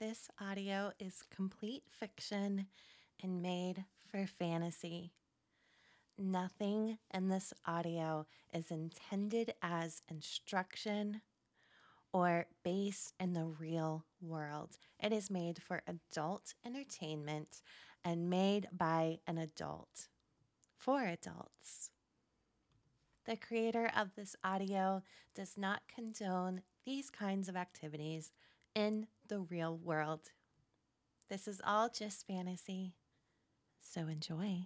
This audio is complete fiction and made for fantasy. Nothing in this audio is intended as instruction or based in the real world. It is made for adult entertainment and made by an adult for adults. The creator of this audio does not condone these kinds of activities in the real world. This is all just fantasy, so enjoy.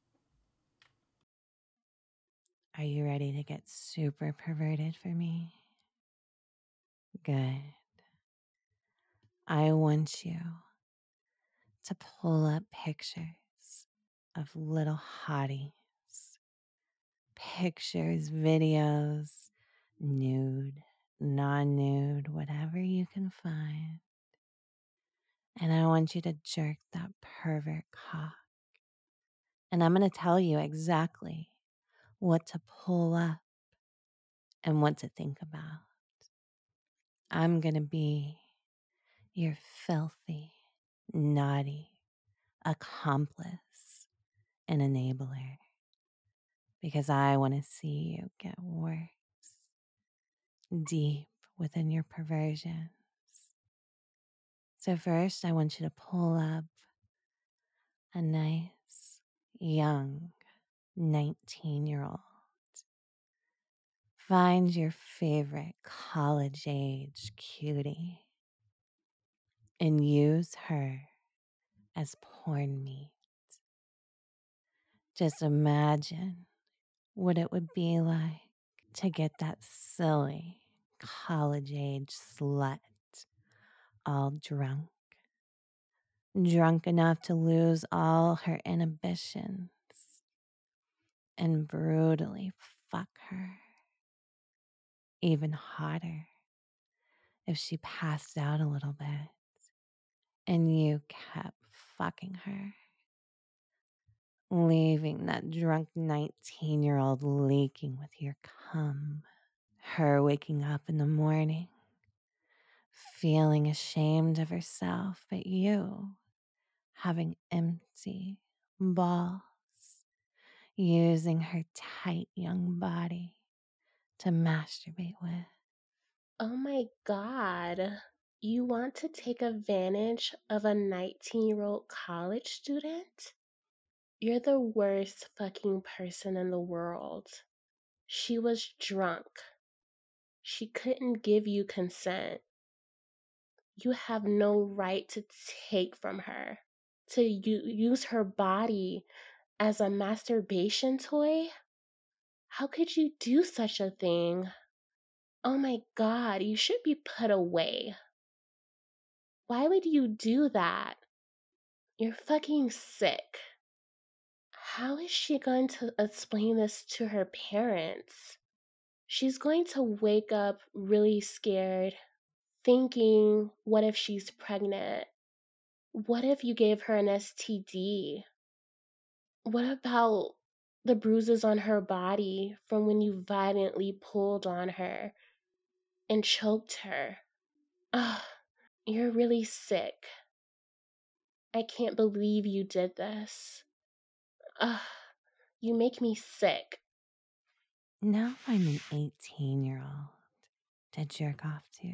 Are you ready to get super perverted for me? Good. I want you to pull up pictures of little hotties, pictures, videos, nude, non nude, whatever you can find. And I want you to jerk that pervert cock. And I'm going to tell you exactly what to pull up and what to think about. I'm going to be your filthy, naughty accomplice and enabler because I want to see you get worse deep within your perversions. So, first, I want you to pull up a nice, young 19-year-old. Find your favorite college age cutie and use her as porn meat. Just imagine what it would be like to get that silly college age slut all drunk enough to lose all her inhibitions and brutally fuck her. Even hotter if she passed out a little bit and you kept fucking her, leaving that drunk 19-year-old leaking with your cum. Her waking up in the morning, feeling ashamed of herself, but you having empty balls, using her tight young body to masturbate with. Oh my God. You want to take advantage of a 19-year-old college student? You're the worst fucking person in the world. She was drunk. She couldn't give you consent. You have no right to take from her, to use her body as a masturbation toy? How could you do such a thing? Oh my God, you should be put away. Why would you do that? You're fucking sick. How is she going to explain this to her parents? She's going to wake up really scared, thinking, what if she's pregnant? What if you gave her an STD? What about the bruises on her body from when you violently pulled on her and choked her? Ugh, you're really sick. I can't believe you did this. Ugh, you make me sick. Now I'm an 18-year-old to jerk off to.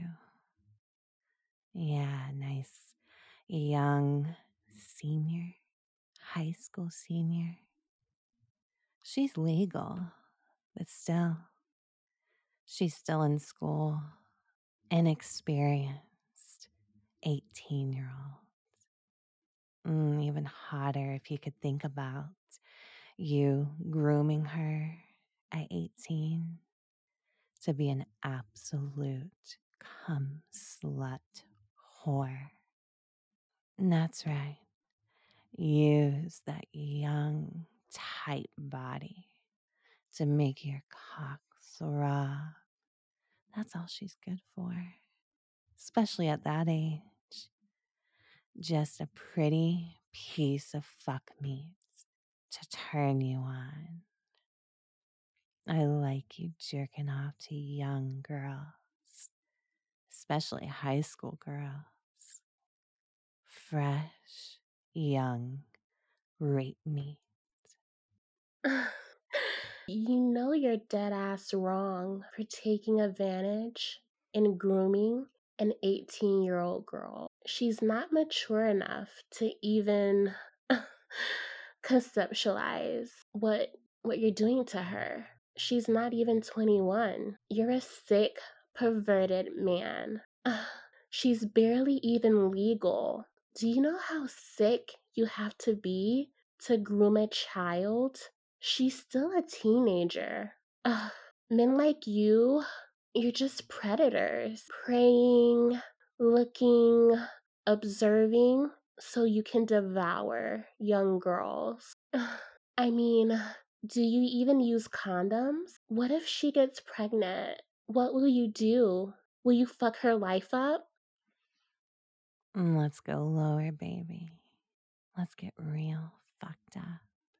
Yeah, nice young senior, high school senior. She's legal, but still, she's still in school, inexperienced 18-year-old. Even hotter if you could think about you grooming her at 18 to be an absolute cum slut whore. And that's right. Use that young, tight body to make your cock throb. That's all she's good for, especially at that age. Just a pretty piece of fuck meat to turn you on. I like you jerking off to young girls, especially high school girls. fresh, young rape meat. You know you're dead ass wrong for taking advantage and grooming an 18-year-old girl. She's not mature enough to even conceptualize what you're doing to her. She's not even 21. You're a sick, perverted man. She's barely even legal. Do you know how sick you have to be to groom a child? She's still a teenager. Ugh, men like you're just predators, preying, looking, observing, so you can devour young girls. I mean, do you even use condoms? What if she gets pregnant? What will you do? Will you fuck her life up? Let's go lower, baby. Let's get real fucked up.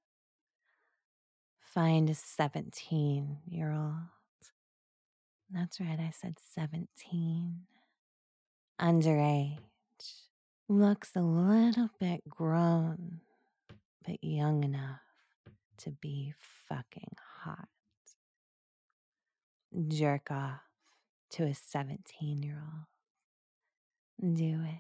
Find a 17-year-old. That's right, I said 17. Underage. Looks a little bit grown, but young enough to be fucking hot. Jerk off to a 17-year-old. Do it.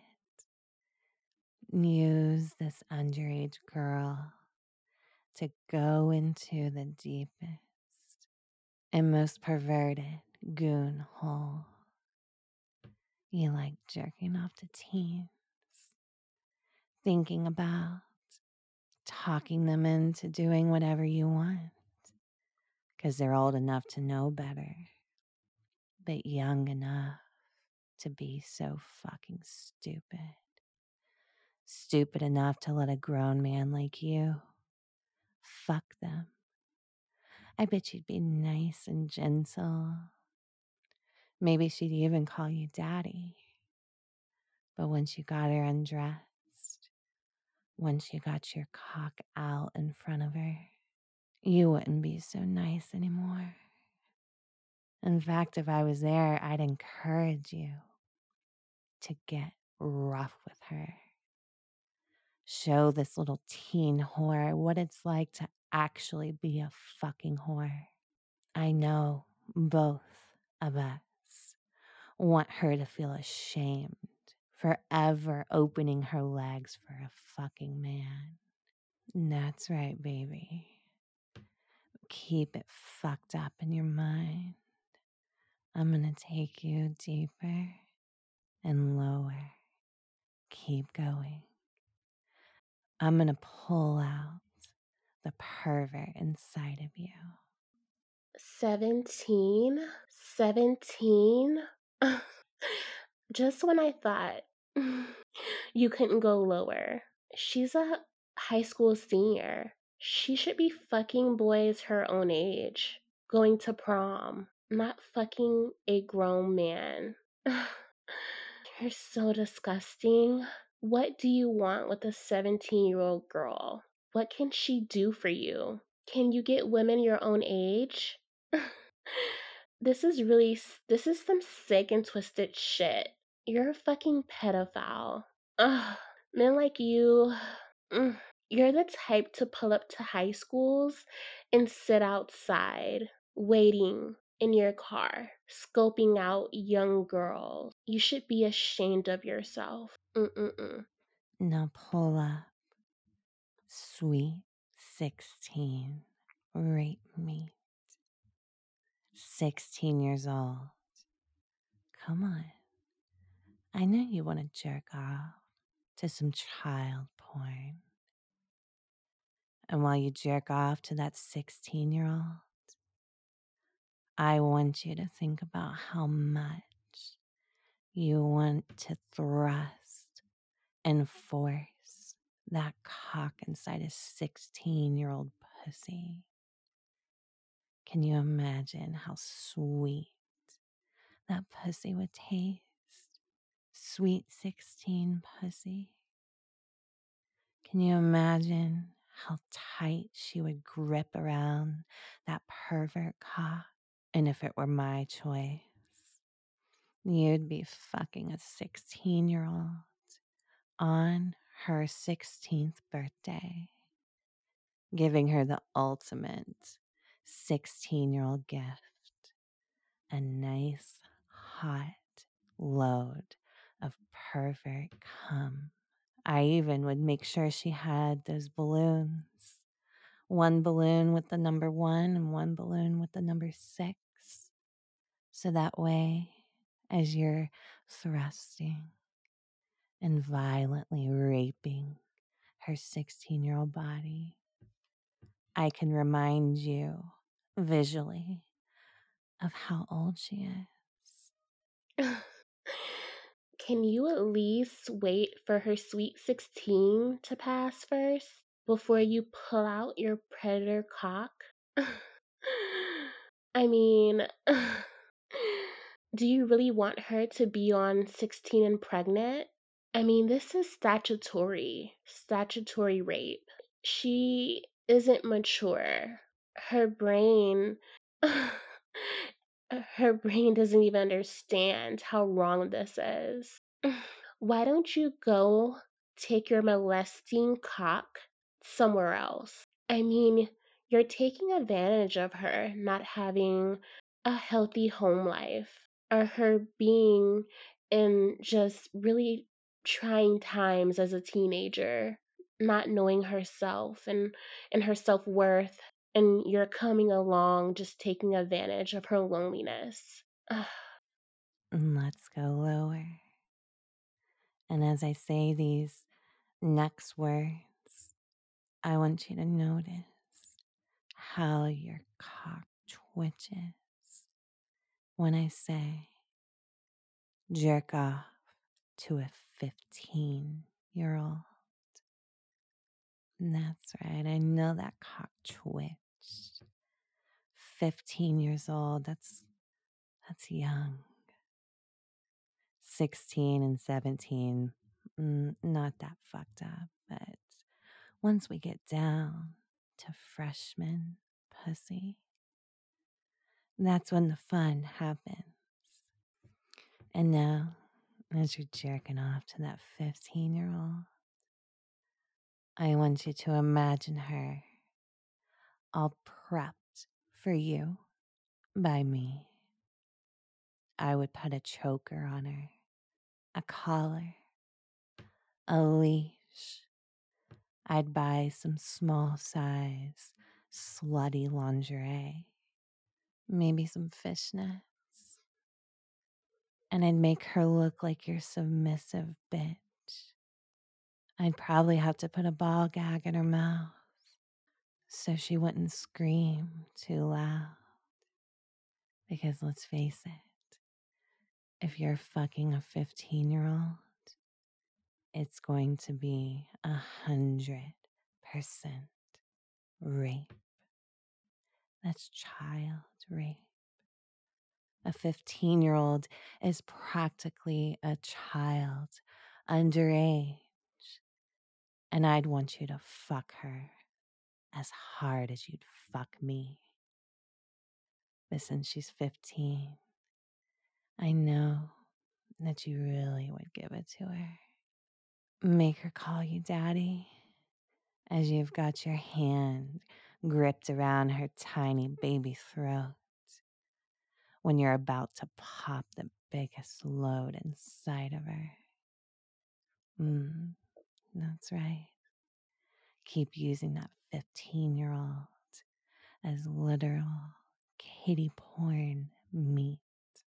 Use this underage girl to go into the deepest and most perverted goon hole. You like jerking off to teens, thinking about talking them into doing whatever you want because they're old enough to know better, but young enough to be so fucking stupid. Stupid enough to let a grown man like you fuck them. I bet you'd be nice and gentle. Maybe she'd even call you daddy. But once you got her undressed, once you got your cock out in front of her, you wouldn't be so nice anymore. In fact, if I was there, I'd encourage you to get rough with her. Show this little teen whore what it's like to actually be a fucking whore. I know both of us want her to feel ashamed for ever opening her legs for a fucking man. That's right, baby. Keep it fucked up in your mind. I'm gonna take you deeper and lower. Keep going. I'm gonna pull out the pervert inside of you. 17? 17? Just when I thought you couldn't go lower. She's a high school senior. She should be fucking boys her own age, going to prom, not fucking a grown man. You're so disgusting. What do you want with a 17-year-old girl? What can she do for you? Can you get women your own age? This is some sick and twisted shit. You're a fucking pedophile. Ugh, men like you, you're the type to pull up to high schools and sit outside, waiting in your car, scoping out young girls. You should be ashamed of yourself. Mm-mm-mm. Now pull up. Sweet 16. Rape me. 16 years old. Come on. I know you want to jerk off to some child porn. And while you jerk off to that 16-year-old, I want you to think about how much you want to thrust and force that cock inside a 16-year-old pussy. Can you imagine how sweet that pussy would taste? Sweet 16 pussy. Can you imagine how tight she would grip around that pervert cock? And if it were my choice, you'd be fucking a 16-year-old on her 16th birthday, giving her the ultimate 16-year-old gift, a nice, hot load of pervert cum. I even would make sure she had those balloons. One balloon with the number 1 and one balloon with the number 6. So that way, as you're thrusting and violently raping her 16-year-old body, I can remind you visually of how old she is. Can you at least wait for her sweet 16 to pass first before you pull out your predator cock? I mean, do you really want her to be on 16 and pregnant? I mean, this is statutory rape. She isn't mature. Her brain her brain doesn't even understand how wrong this is. Why don't you go take your molesting cock somewhere else? I mean, you're taking advantage of her not having a healthy home life or her being in just really trying times as a teenager, not knowing herself and her self-worth, and you're coming along just taking advantage of her loneliness. Ugh. Let's go lower. And as I say these next words, I want you to notice how your cock twitches when I say jerk off to a 15-year-old. That's right, I know that cock twitched. 15 years old, that's young. 16 and 17, not that fucked up, but once we get down to freshman pussy, that's when the fun happens. And now, as you're jerking off to that 15-year-old, I want you to imagine her all prepped for you by me. I would put a choker on her, a collar, a leash. I'd buy some small size slutty lingerie, maybe some fishnets, and I'd make her look like your submissive bitch. I'd probably have to put a ball gag in her mouth so she wouldn't scream too loud. Because let's face it, if you're fucking a 15-year-old, it's going to be 100% rape. That's child rape. A 15-year-old is practically a child, underage. And I'd want you to fuck her as hard as you'd fuck me. But since she's 15, I know that you really would give it to her. Make her call you daddy as you've got your hand gripped around her tiny baby throat when you're about to pop the biggest load inside of her. That's right. Keep using that 15-year-old as literal kitty porn meat.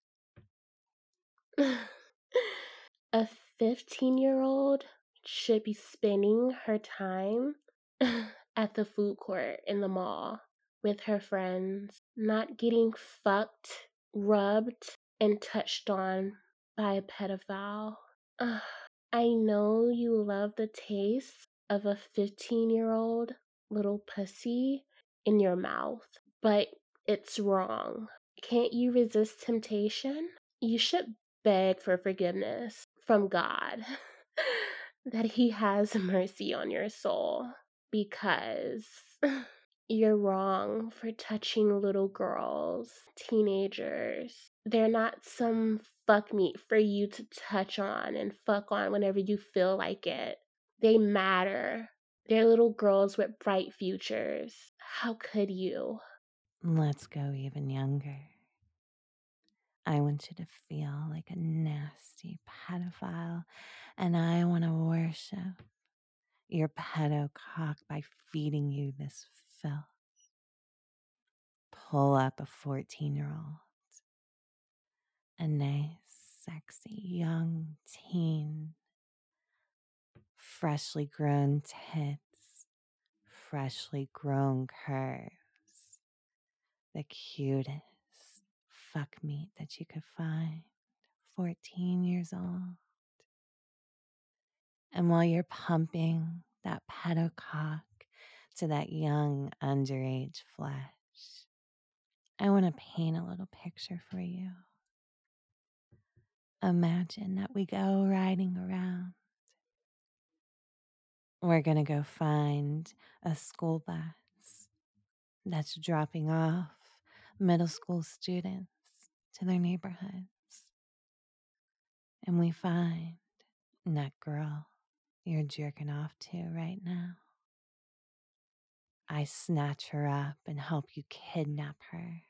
A 15-year-old should be spending her time at the food court in the mall with her friends, not getting fucked, rubbed, and touched on by a pedophile. Ugh. I know you love the taste of a 15-year-old little pussy in your mouth, but it's wrong. Can't you resist temptation? You should beg for forgiveness from God that He has mercy on your soul, because you're wrong for touching little girls, teenagers. They're not some fuck meat for you to touch on and fuck on whenever you feel like it. They matter. They're little girls with bright futures. How could you? Let's go even younger. I want you to feel like a nasty pedophile, and I want to worship your pedo cock by feeding you this filth. Pull up a 14-year-old, a nice, sexy young teen, freshly grown tits, freshly grown curves, the cutest fuck meat that you could find. 14 years old. And while you're pumping that pedo cock to that young underage flesh, I want to paint a little picture for you. Imagine that we go riding around. We're going to go find a school bus that's dropping off middle school students to their neighborhoods. And we find that girl you're jerking off to right now. I snatch her up and help you kidnap her.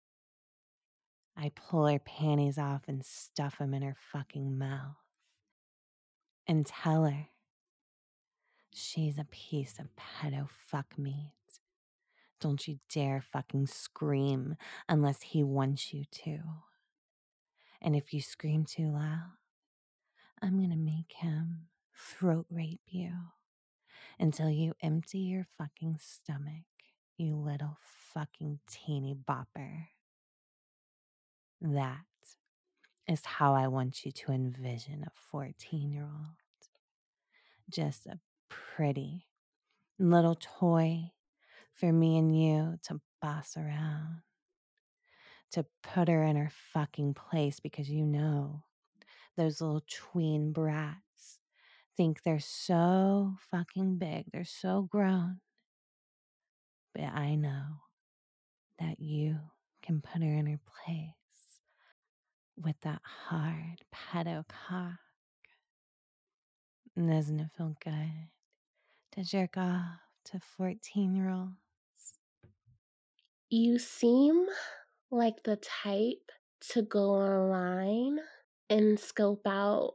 I pull her panties off and stuff them in her fucking mouth. And tell her she's a piece of pedo fuck meat. Don't you dare fucking scream unless he wants you to. And if you scream too loud, I'm gonna make him throat rape you until you empty your fucking stomach, you little fucking teeny bopper. That is how I want you to envision a 14-year-old. Just a pretty little toy for me and you to boss around, to put her in her fucking place because you know those little tween brats think they're so fucking big, they're so grown. But I know that you can put her in her place with that hard pedo cock. Doesn't it feel good to jerk off to 14-year-olds? You seem like the type to go online and scope out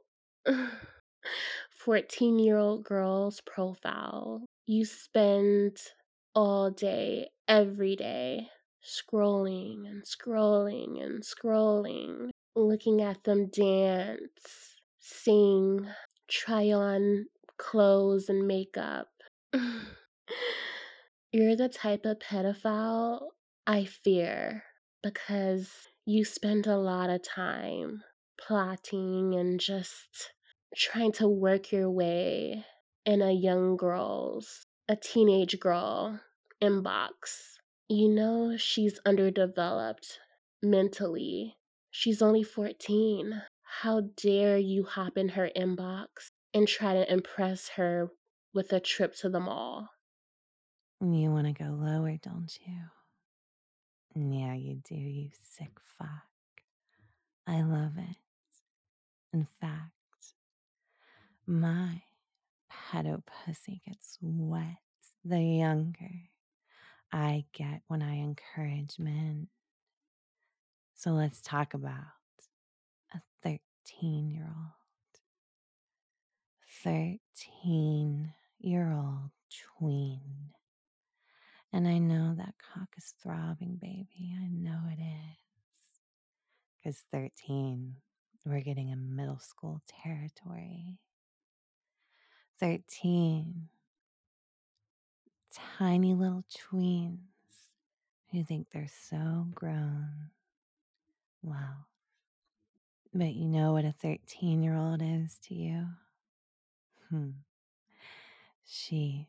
14-year-old girls' profile. You spend all day, every day, scrolling and scrolling and scrolling, looking at them dance, sing, try on clothes and makeup. You're the type of pedophile I fear because you spend a lot of time plotting and just trying to work your way in a teenage girl inbox. You know she's underdeveloped mentally. She's only 14. How dare you hop in her inbox and try to impress her with a trip to the mall? You want to go lower, don't you? Yeah, you do, you sick fuck. I love it. In fact, my pedo pussy gets wet the younger I get when I encourage men. So let's talk about a 13-year-old. 13-year-old tween. And I know that cock is throbbing, baby. I know it is. Because 13, we're getting in middle school territory. 13, tiny little tweens who think they're so grown. Wow. But you know what a 13-year-old is to you? She's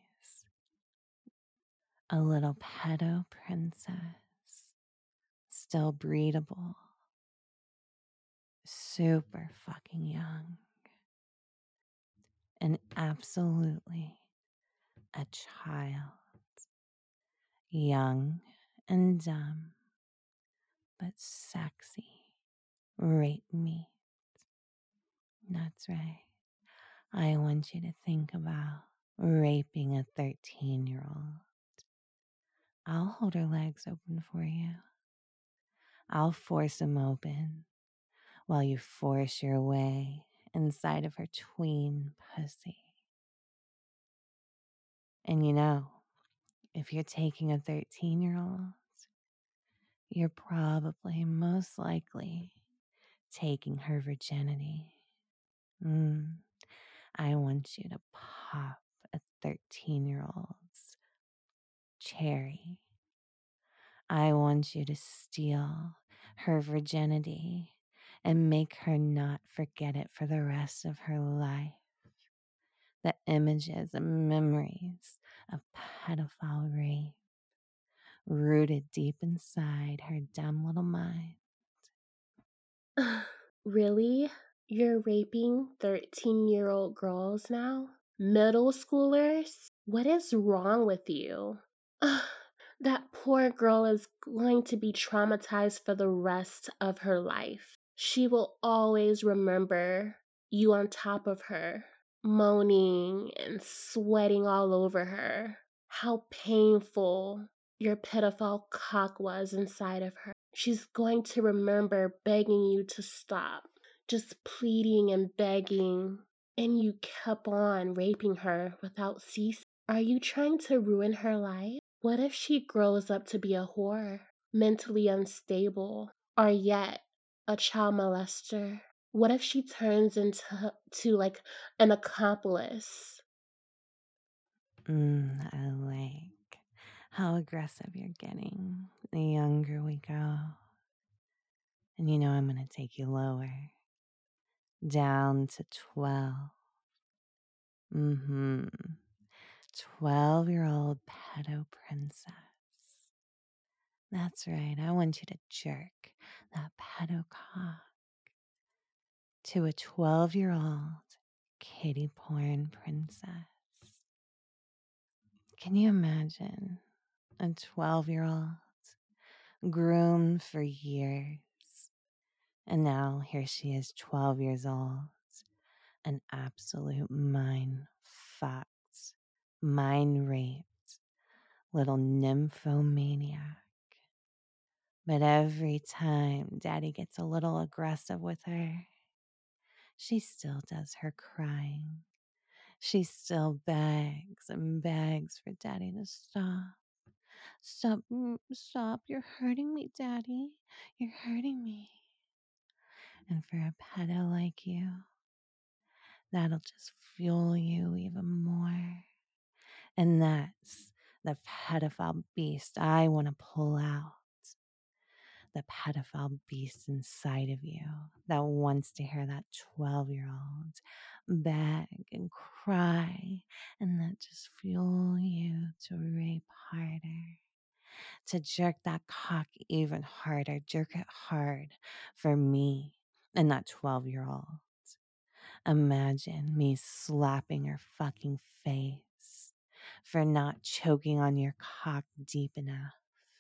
a little pedo princess, still breedable, super fucking young, and absolutely a child. Young and dumb, but sexy rape me. That's right. I want you to think about raping a 13-year-old. I'll hold her legs open for you. I'll force them open while you force your way inside of her tween pussy. And you know, if you're taking a 13-year-old, you're probably most likely taking her virginity. Mm, I want you to pop a 13-year-old's cherry. I want you to steal her virginity and make her not forget it for the rest of her life. The images and memories of pedophile rape rooted deep inside her dumb little mind. Really? You're raping 13-year-old girls now? Middle schoolers? What is wrong with you? That poor girl is going to be traumatized for the rest of her life. She will always remember you on top of her, moaning and sweating all over her. How painful your pedophile cock was inside of her. She's going to remember begging you to stop, just pleading and begging, and you kept on raping her without ceasing. Are you trying to ruin her life? What if she grows up to be a whore, mentally unstable, or yet a child molester? What if she turns into like an accomplice? I like how aggressive you're getting the younger we go. And you know, I'm going to take you lower, down to 12. Mm hmm. 12-year-old pedo princess. That's right. I want you to jerk that pedo cock to a 12-year-old kitty porn princess. Can you imagine a 12-year-old groomed for years? And now here she is, 12 years old, an absolute mind fucked, mind raped little nymphomaniac. But every time daddy gets a little aggressive with her, she still does her crying. She still begs and begs for daddy to stop. Stop, stop. You're hurting me, daddy. You're hurting me. And for a pedo like you, that'll just fuel you even more. And that's the pedophile beast I want to pull out. The pedophile beast inside of you that wants to hear that 12-year-old beg and cry, and that just fuel you to rape harder, to jerk that cock even harder, jerk it hard for me and that 12-year-old. Imagine me slapping her fucking face for not choking on your cock deep enough.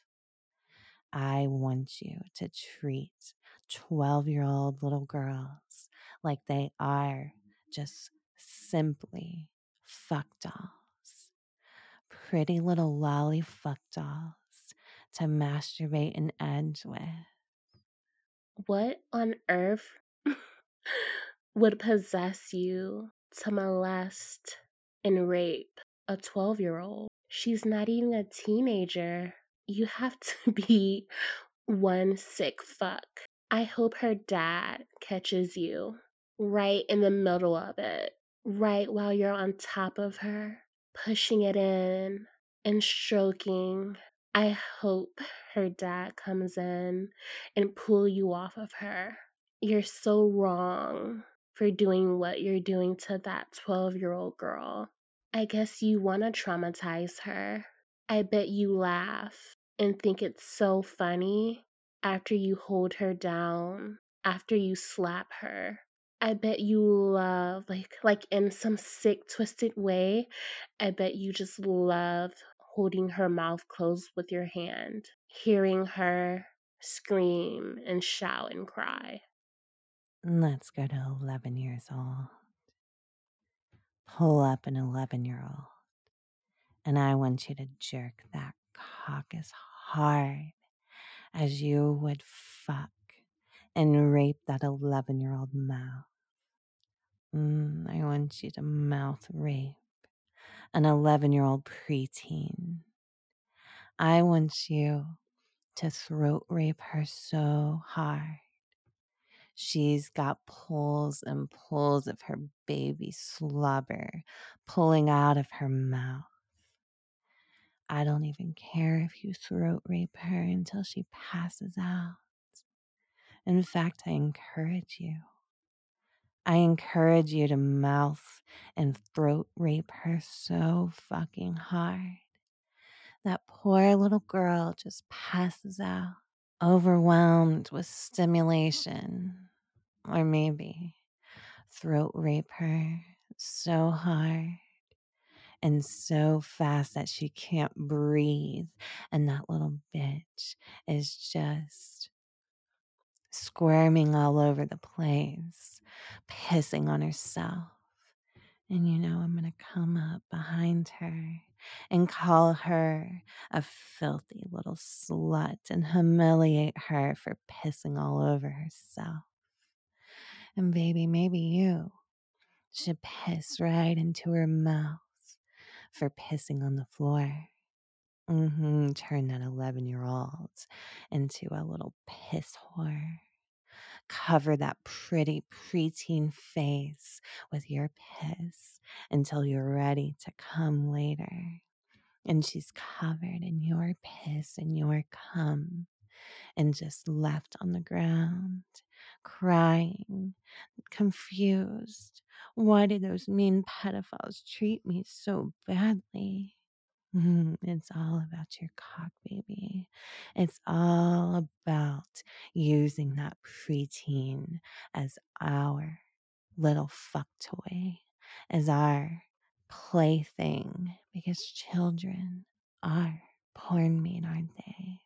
I want you to treat 12-year-old little girls like they are just simply fuck dolls. Pretty little lolly fuck dolls to masturbate and edge with. What on earth would possess you to molest and rape a 12-year-old? She's not even a teenager. You have to be one sick fuck. I hope her dad catches you right in the middle of it, right while you're on top of her, pushing it in and stroking. I hope her dad comes in and pull you off of her. You're so wrong for doing what you're doing to that 12-year-old girl. I guess you want to traumatize her. I bet you laugh and think it's so funny after you hold her down, after you slap her. I bet you love, like in some sick, twisted way, I bet you just love holding her mouth closed with your hand, hearing her scream and shout and cry. Let's go to 11 years old. Pull up an 11-year-old, and I want you to jerk that cock as hard as you would fuck and rape that 11-year-old mouth. I want you to mouth rape an 11-year-old preteen. I want you to throat rape her so hard. She's got pulls and pulls of her baby slobber pulling out of her mouth. I don't even care if you throat rape her until she passes out. In fact, I encourage you. I encourage you to mouth and throat rape her so fucking hard that poor little girl just passes out, overwhelmed with stimulation. Or maybe throat rape her so hard and so fast that she can't breathe, and that little bitch is just squirming all over the place, pissing on herself. And I'm going to come up behind her and call her a filthy little slut and humiliate her for pissing all over herself. And baby, maybe you should piss right into her mouth for pissing on the floor. Turn that 11-year-old into a little piss whore. Cover that pretty preteen face with your piss until you're ready to come later. And she's covered in your piss and your cum and just left on the ground, crying, confused. Why did those mean pedophiles treat me so badly? It's all about your cock, baby. It's all about using that preteen as our little fuck toy, as our plaything, because children are porn meat, aren't they?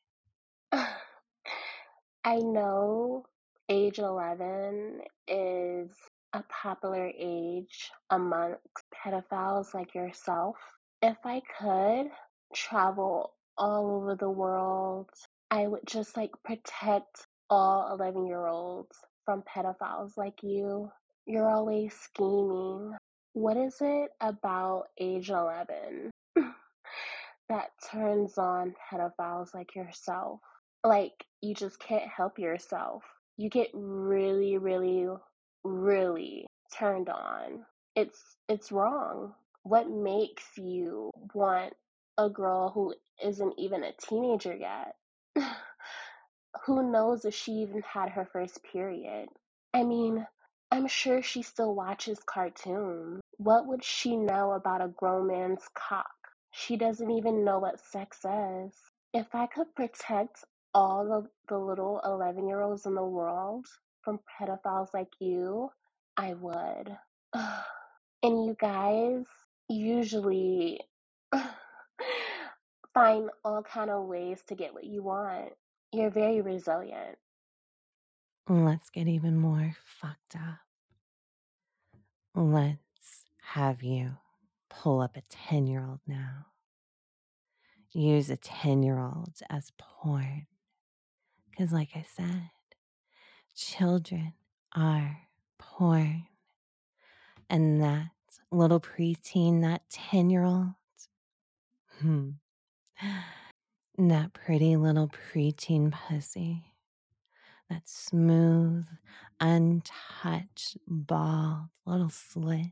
I know age 11 is a popular age amongst pedophiles like yourself. If I could travel all over the world, I would just protect all 11-year-olds from pedophiles like you. You're always scheming. What is it about age 11 that turns on pedophiles like yourself? You just can't help yourself. You get really, really, really turned on. It's wrong. What makes you want a girl who isn't even a teenager yet? Who knows if she even had her first period? I mean, I'm sure she still watches cartoons. What would she know about a grown man's cock? She doesn't even know what sex is. If I could protect all of the little 11-year-olds in the world from pedophiles like you, I would. And you guys usually find all kind of ways to get what you want. You're very resilient. Let's get even more fucked up. Let's have you pull up a 10-year-old now. Use a 10-year-old as porn. Because, like I said, children are porn. And that little preteen, that 10-year-old, hmm, that pretty little preteen pussy, that smooth, untouched, bald little slit,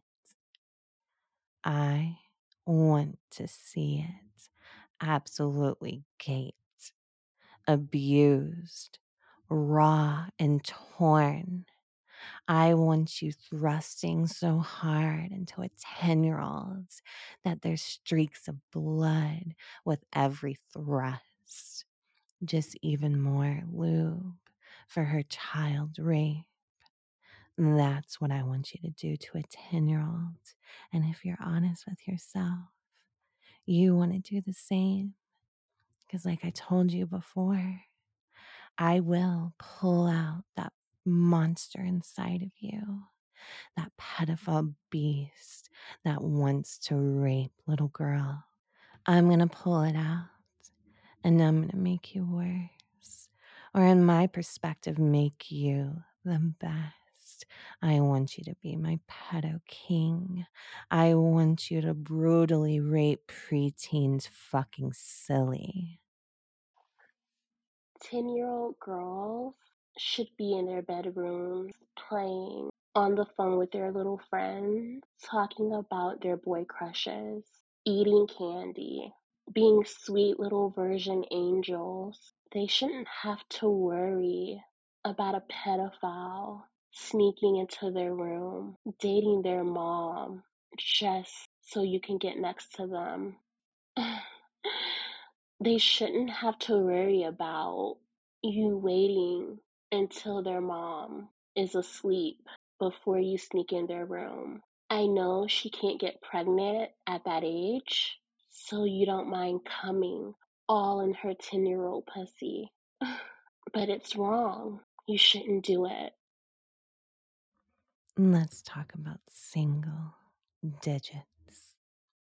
I want to see it absolutely gaped, abused, raw, and torn. I want you thrusting so hard into a 10-year-old that there's streaks of blood with every thrust. Just even more lube for her child rape. That's what I want you to do to a 10-year-old. And if you're honest with yourself, you want to do the same. Because, like I told you before, I will pull out that monster inside of you, that pedophile beast that wants to rape little girl. I'm going to pull it out and I'm going to make you worse. Or, in my perspective, make you the best. I want you to be my pedo king. I want you to brutally rape preteens fucking silly. 10-year-old girls should be in their bedrooms playing on the phone with their little friends, talking about their boy crushes, eating candy, being sweet little virgin angels. They shouldn't have to worry about a pedophile sneaking into their room, dating their mom, just so you can get next to them. They shouldn't have to worry about you waiting until their mom is asleep before you sneak in their room. I know she can't get pregnant at that age, so you don't mind coming all in her 10-year-old pussy. But it's wrong. You shouldn't do it. Let's talk about single digits.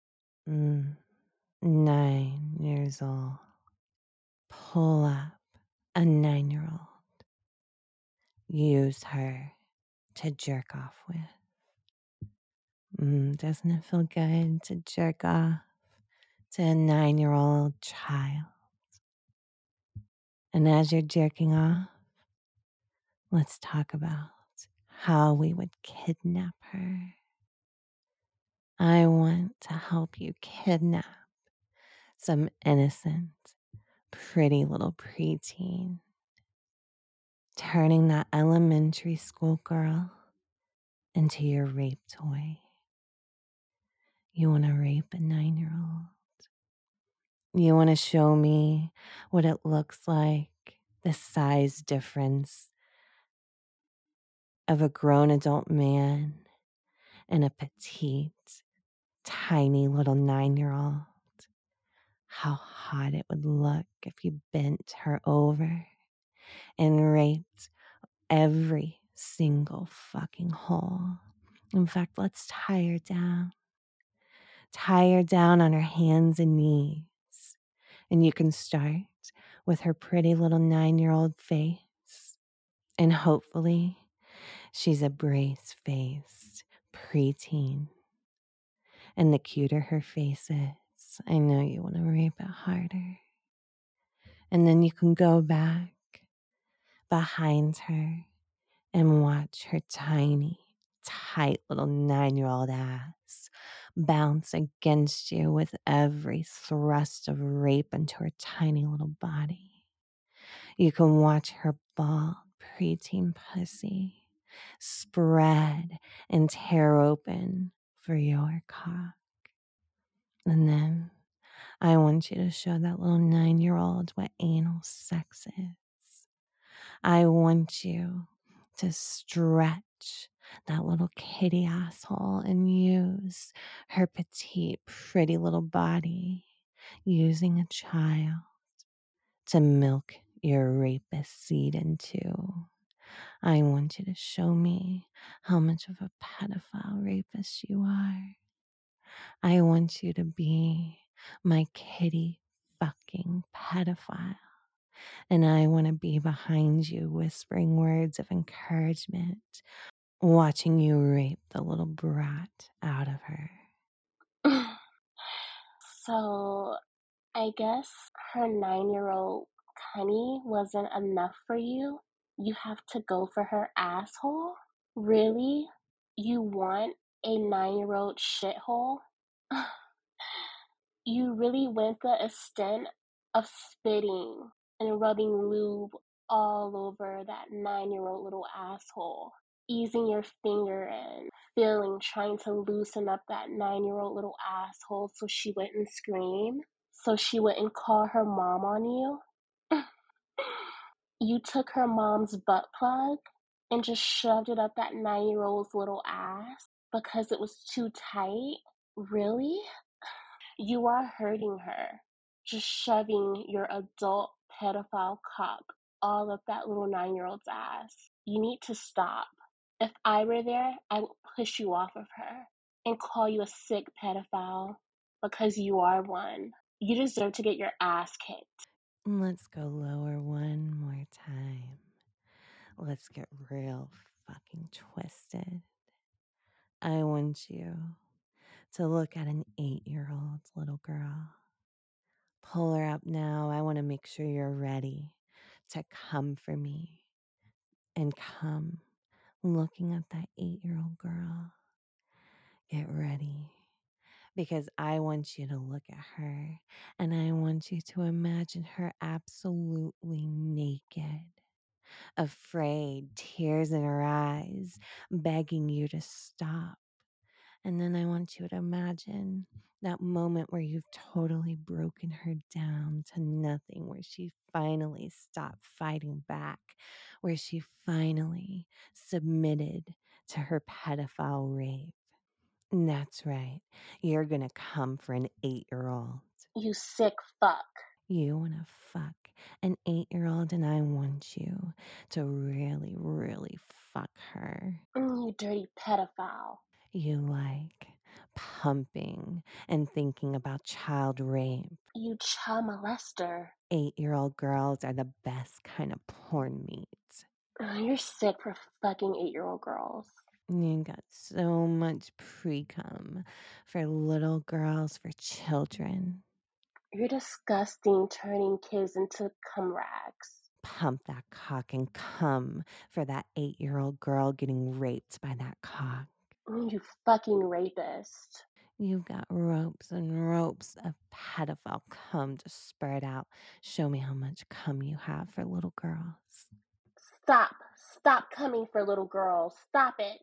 9 years old. Pull up a 9-year-old. Use her to jerk off with. Doesn't it feel good to jerk off to a 9-year-old child? And as you're jerking off, let's talk about how we would kidnap her. I want to help you kidnap some innocent, pretty little preteen, turning that elementary school girl into your rape toy. You want to rape a 9-year-old. You want to show me what it looks like, the size difference of a grown adult man and a petite, tiny little 9-year-old. How hot it would look if you bent her over and raped every single fucking hole. In fact, let's tie her down. Tie her down on her hands and knees. And you can start with her pretty little 9-year-old face. And hopefully, she's a brace-faced preteen. And the cuter her face is, I know you want to rape it harder. And then you can go back behind her and watch her tiny, tight little 9-year-old ass bounce against you with every thrust of rape into her tiny little body. You can watch her bald preteen pussy spread and tear open for your cock. And then I want you to show that little 9-year-old what anal sex is. I want you to stretch that little kitty asshole and use her petite, pretty little body, using a child to milk your rapist seed into. I want you to show me how much of a pedophile rapist you are. I want you to be my kitty fucking pedophile. And I want to be behind you, whispering words of encouragement, watching you rape the little brat out of her. So I guess her 9-year-old cunny wasn't enough for you. You have to go for her asshole? Really? You want a 9-year-old shithole? You really went the extent of spitting and rubbing lube all over that 9-year-old little asshole, easing your finger in, feeling, trying to loosen up that 9-year-old little asshole so she wouldn't scream, so she wouldn't call her mom on you. You took her mom's butt plug and just shoved it up that 9-year-old's little ass because it was too tight? Really? You are hurting her. Just shoving your adult pedophile cock all up that little 9-year-old's ass. You need to stop. If I were there, I would push you off of her and call you a sick pedophile because you are one. You deserve to get your ass kicked. Let's go lower one more time. Let's get real fucking twisted. I want you to look at an 8-year-old little girl. Pull her up now. I want to make sure you're ready to come for me and come looking at that 8-year-old girl. Get ready because I want you to look at her and I want you to imagine her absolutely naked, afraid, tears in her eyes, begging you to stop. And then I want you to imagine that moment where you've totally broken her down to nothing, where she finally stopped fighting back, where she finally submitted to her pedophile rape. And that's right. You're going to come for an 8-year-old. You sick fuck. You want to fuck an 8-year-old, and I want you to really, really fuck her. You dirty pedophile. You like pumping and thinking about child rape. You child molester. 8-year-old girls are the best kind of porn meat. You're sick for fucking 8-year-old girls. You got so much pre-cum for little girls, for children. You're disgusting, turning kids into cum rags. Pump that cock and come for that 8-year-old girl getting raped by that cock. You fucking rapist. You've got ropes and ropes of pedophile cum to spread out. Show me how much cum you have for little girls. Stop. Stop coming for little girls. Stop it.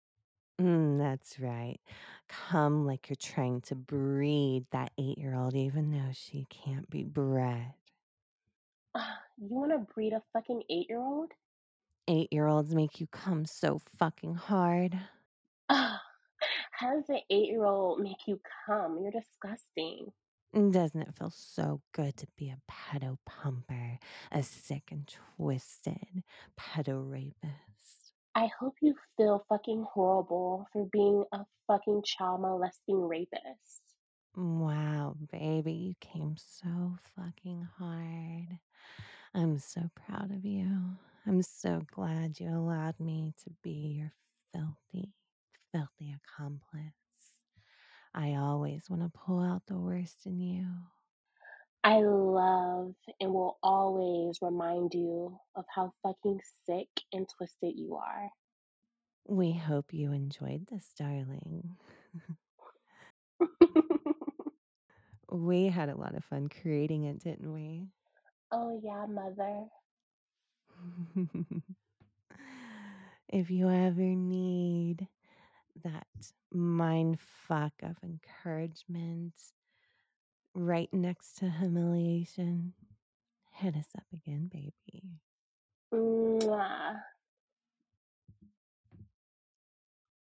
That's right. Come like you're trying to breed that 8-year-old, even though she can't be bred. You want to breed a fucking 8-year-old? 8-year-olds make you come so fucking hard. How does an 8-year-old make you come? You're disgusting. Doesn't it feel so good to be a pedo pumper, a sick and twisted pedo rapist? I hope you feel fucking horrible for being a fucking child molesting rapist. Wow, baby, you came so fucking hard. I'm so proud of you. I'm so glad you allowed me to be your filthy, filthy accomplice. I always want to pull out the worst in you. I love and will always remind you of how fucking sick and twisted you are. We hope you enjoyed this, darling. We had a lot of fun creating it, didn't we? Oh, yeah, mother. If you ever need that mind fuck of encouragement right next to humiliation, hit us up again, baby. Mwah.